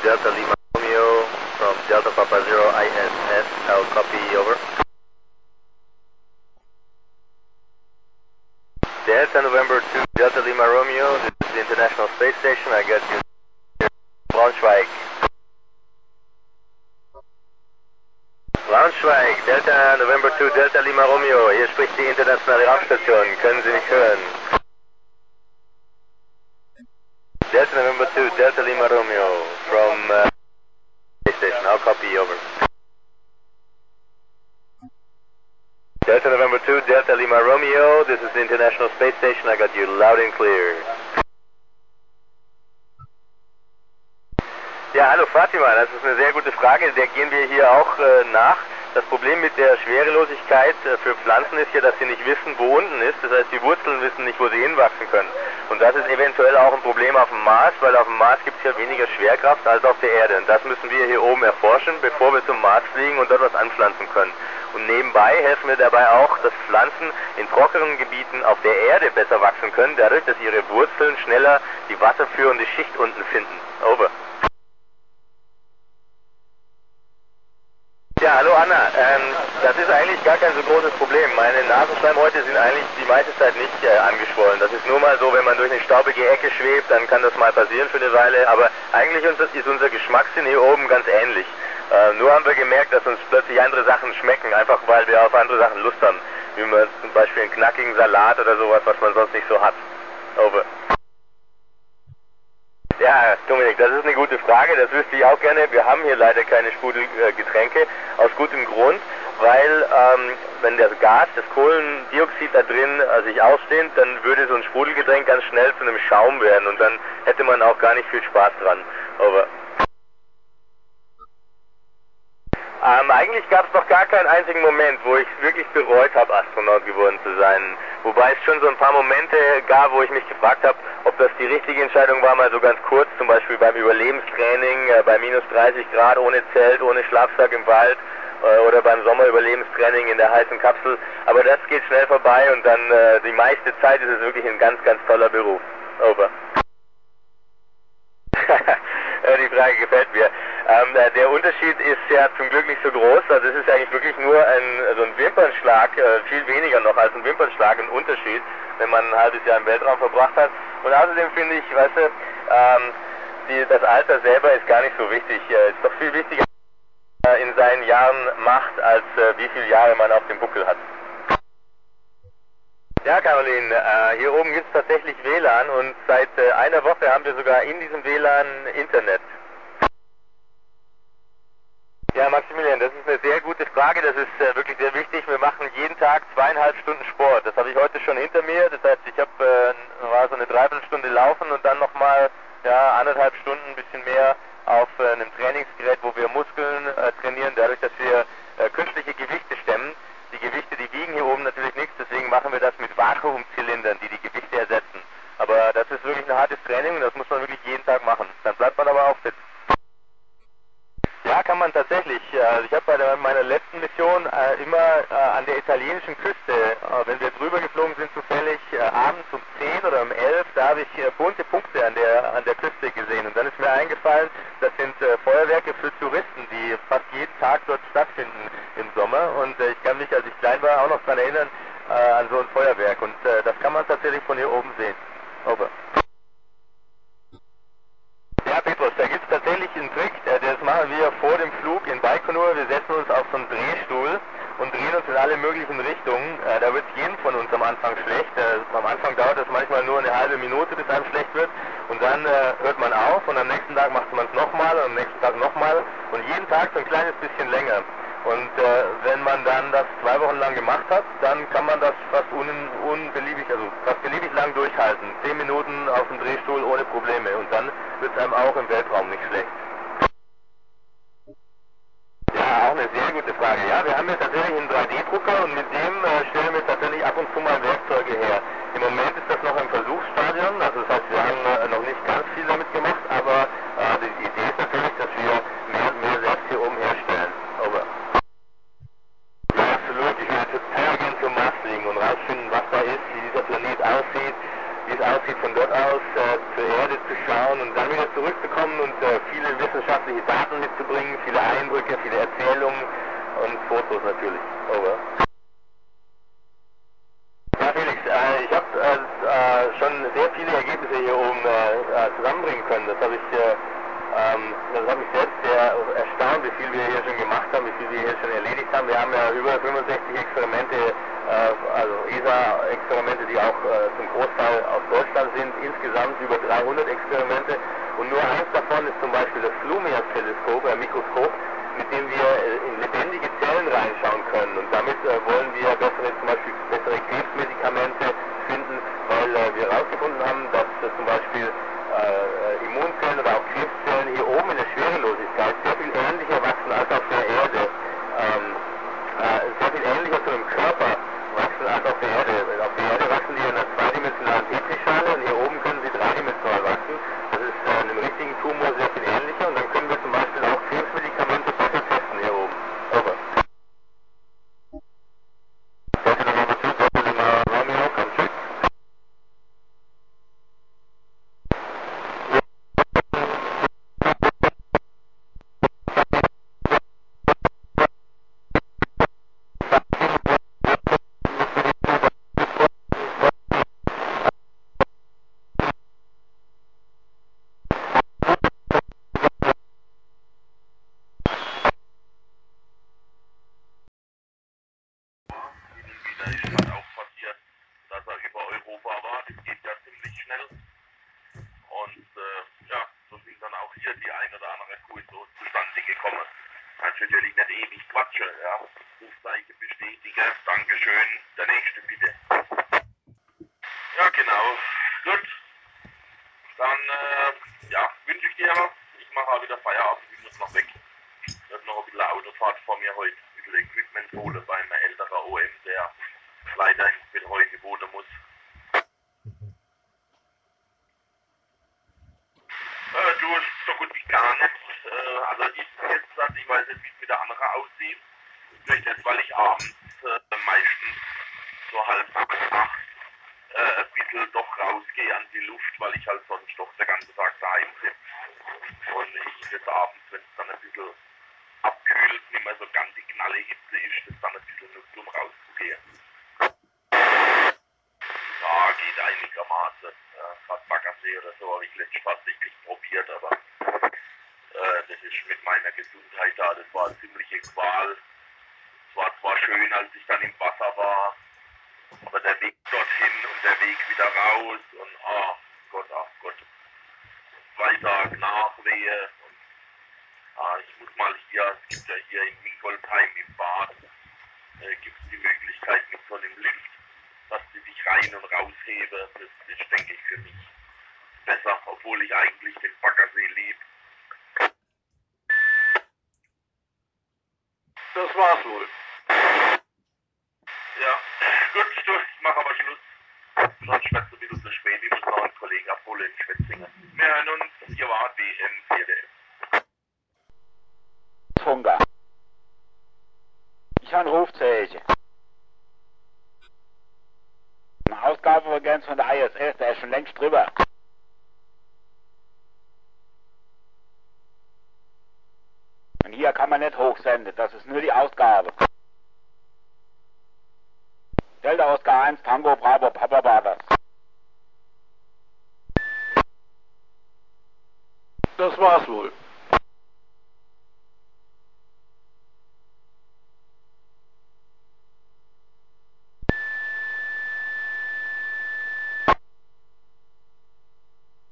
Delta Lima Romeo from Delta Papa Zero ISS. I'll copy, over. Delta November 2 Delta Lima Romeo, this is the International Space Station. I got you Braunschweig. Braunschweig, Delta November 2 Delta Lima Romeo, hier spricht die internationale Raumstation. Können Sie mich hören? Delta November 2 Delta Lima Romeo from Space Station. I'll copy, over. Delta November 2 Delta Lima Romeo, this is the International Space Station. I got you loud and clear. Ja, hallo Fatima, das ist eine sehr gute Frage, der gehen wir hier auch nach. Das Problem mit der Schwerelosigkeit für Pflanzen ist ja, dass sie nicht wissen, wo unten ist. Das heißt, die Wurzeln wissen nicht, wo sie hinwachsen können. Und das ist eventuell auch ein Problem auf dem Mars, weil auf dem Mars gibt es ja weniger Schwerkraft als auf der Erde. Und das müssen wir hier oben erforschen, bevor wir zum Mars fliegen und dort was anpflanzen können. Und nebenbei helfen wir dabei auch, dass Pflanzen in trockenen Gebieten auf der Erde besser wachsen können, dadurch, dass ihre Wurzeln schneller die wasserführende Schicht unten finden. Over. Ja, hallo Anna. Das ist eigentlich gar kein so großes Problem. Meine Nasenschleimhäute sind eigentlich die meiste Zeit nicht angeschwollen. Das ist nur mal so, wenn man durch eine staubige Ecke schwebt, dann kann das mal passieren für eine Weile. Aber eigentlich ist unser Geschmackssinn hier oben ganz ähnlich. Nur haben wir gemerkt, dass uns plötzlich andere Sachen schmecken, einfach weil wir auf andere Sachen Lust haben. Wie man zum Beispiel einen knackigen Salat oder sowas, was man sonst nicht so hat. Over. Ja, Dominik, das ist eine gute Frage, das wüsste ich auch gerne. Wir haben hier leider keine Sprudelgetränke, aus gutem Grund, weil wenn das Gas, das Kohlendioxid da drin sich ausdehnt, dann würde so ein Sprudelgetränk ganz schnell zu einem Schaum werden und dann hätte man auch gar nicht viel Spaß dran. Over. Eigentlich gab es noch gar keinen einzigen Moment, wo ich wirklich bereut habe, Astronaut geworden zu sein. Wobei es schon so ein paar Momente gab, wo ich mich gefragt habe, ob das die richtige Entscheidung war, mal so ganz kurz, zum Beispiel beim Überlebenstraining, bei minus 30 Grad, ohne Zelt, ohne Schlafsack im Wald oder beim Sommerüberlebenstraining in der heißen Kapsel. Aber das geht schnell vorbei und dann die meiste Zeit ist es wirklich ein ganz, ganz toller Beruf. Over. Die Frage gefällt mir. Der Unterschied ist ja zum Glück nicht so groß, also es ist eigentlich wirklich nur so ein Wimpernschlag, viel weniger noch als ein Wimpernschlag, ein Unterschied, wenn man ein halbes Jahr im Weltraum verbracht hat. Und außerdem finde ich, weißt du, das Alter selber ist gar nicht so wichtig, ist doch viel wichtiger in seinen Jahren macht, als wie viele Jahre man auf dem Buckel hat. Ja, Caroline, hier oben gibt es tatsächlich WLAN und seit einer Woche haben wir sogar in diesem WLAN Internet. Ja, Maximilian, das ist eine sehr gute Frage, das ist wirklich sehr wichtig. Wir machen jeden Tag 2,5 Stunden Sport. Das habe ich heute schon hinter mir, das heißt, ich war so eine Dreiviertelstunde laufen und dann nochmal 1,5 Stunden, ein bisschen mehr auf einem Trainingsgerät, wo wir Muskeln trainieren, dadurch, dass wir künstliche Gewichte stemmen. Die Gewichte, die wiegen hier oben natürlich nichts, deswegen machen wir das mit Vakuumzylindern, die die Gewichte ersetzen. Aber das ist wirklich ein hartes Training und das muss man wirklich jeden Tag machen. Dann bleibt man aber auch fit. Ja, kann man tatsächlich. Ich habe bei meiner letzten Mission immer an der italienischen Küste, wenn wir drüber geflogen sind, zufällig abends um 10 oder um 11, da habe ich bunte Punkte an der Küste gesehen. Und dann ist mir eingefallen, das sind Feuerwerke für Touristen, die fast jeden Tag dort stattfinden im Sommer. Und ich kann mich, als ich klein war, auch noch daran erinnern, an so ein Feuerwerk. Und das kann man tatsächlich von hier oben sehen. Over. Ja, Petrus, da gibt es tatsächlich einen Trick, das machen wir vor dem Flug in Baikonur. Wir setzen uns auf so einen Drehstuhl und drehen uns in alle möglichen Richtungen. Da wird es jedem von uns am Anfang schlecht. Am Anfang dauert es manchmal nur eine halbe Minute, bis einem schlecht wird. Und dann hört man auf und am nächsten Tag macht man es nochmal und am nächsten Tag nochmal. Und jeden Tag so ein kleines bisschen länger. Und wenn man dann das 2 Wochen lang gemacht hat, dann kann man das fast fast beliebig lang durchhalten. 10 Minuten auf dem Drehstuhl ohne Probleme. Und dann wird es einem auch im Weltraum nicht schlecht. Ja, auch eine sehr gute Frage. Ja, wir haben jetzt tatsächlich einen 3D-Drucker und mit dem stellen wir tatsächlich ab und zu mal Werkzeuge her. Im Moment ist das noch im Versuchsstadion, also das heißt, wir haben noch nicht ganz viel damit gemacht, aber die Idee ist natürlich, dass wir mehr und mehr selbst hier oben herstellen. Over. Ja, absolut. Ich würde total gern zum Mars fliegen und rausfinden, was da ist, wie dieser Planet aussieht, wie es aussieht von dort. dort aus zur Erde zu schauen und dann wieder zurückzukommen und viele wissenschaftliche Daten mitzubringen, viele Eindrücke, viele Erzählungen und Fotos natürlich. Over. Ja, Felix, ich habe schon sehr viele Ergebnisse hier oben zusammenbringen können. Das hat mich selbst sehr erstaunt, wie viel wir hier schon gemacht haben, wie viel wir hier schon erledigt haben. Wir haben ja über 65 Experimente, also ESA-Experimente, die auch zum Großteil aus Deutschland sind. Insgesamt über 300 Experimente. Und nur eins davon ist zum Beispiel das Lumias-Teleskop, ein Mikroskop, mit dem wir in lebendige Zellen reinschauen können. Und damit wollen wir zum Beispiel bessere Krebsmedikamente finden, weil wir herausgefunden haben, dass zum Beispiel Immunzellen oder auch Krebszellen hier oben in der Schwerelosigkeit sehr viel ähnlicher wachsen als auf der Erde. Sehr viel ähnlicher zu einem Körper wachsen als auf der Erde. Auf der Erde wachsen die in einer zweidimensionalen Petrischale und hier oben können sie dreidimensional wachsen. Das ist einem richtigen Tumor sehr viel ähnlicher und dann können wir zum Beispiel auch Krebsmedikamente besser testen hier oben. Over. Natürlich nicht ewig quatsche, ja. Rufzeichen bestätige, Dankeschön, der nächste bitte. Ja, genau. Gut. Dann, wünsche ich dir, ich mache auch wieder Feierabend, ich muss noch weg. Ich habe noch ein bisschen Autofahrt vor mir heute, ein bisschen Equipment holen bei einem älteren OM, der leider in Betreuung wohnen muss. Du, so gut wie gar nicht. Also ich weiß nicht, wie es mit der anderen aussieht. Vielleicht nicht, weil ich abends meistens so halb 8 ein bisschen doch rausgehe an die Luft, weil ich halt sonst doch den ganzen Tag daheim sitze. Und ich des Abends, wenn es dann ein bisschen abkühlt, nicht mehr so ganz die knalle Hitze ist, das dann ein bisschen nutzt, um rauszugehen. Ja, geht einigermaßen. Gerade Baggersee oder so habe ich letztens tatsächlich probiert, aber das ist mit meiner Gesundheit da, das war eine ziemliche Qual. Es war zwar schön, als ich dann im Wasser war, aber der Weg dorthin und der Weg wieder raus und ach Gott, 2 Tage Nachwehe und ich muss mal hier, es gibt ja hier in Mingolsheim im Bad, gibt es die Möglichkeit mit so einem Lift, dass die sich rein und raushebe, das ist, denke ich, für mich besser, obwohl ich eigentlich den Baggersee liebe. Das war's wohl. Ja, gut, ich mache aber Schluss. Sonst wird es ein bisschen zu spät, ich muss noch einen Kollegen abholen in Schwetzingen. Wir hören uns, hier war DM 4DF. Funker. Ich habe einen Rufzeichen. Eine Ausgaberegenz von der ISS, der ist schon längst drüber. Und hier kann man nicht hochsenden, das ist nur die Ausgabe. Delta Oscar 1, Tango, Bravo, Papa Brothers. Das war's wohl.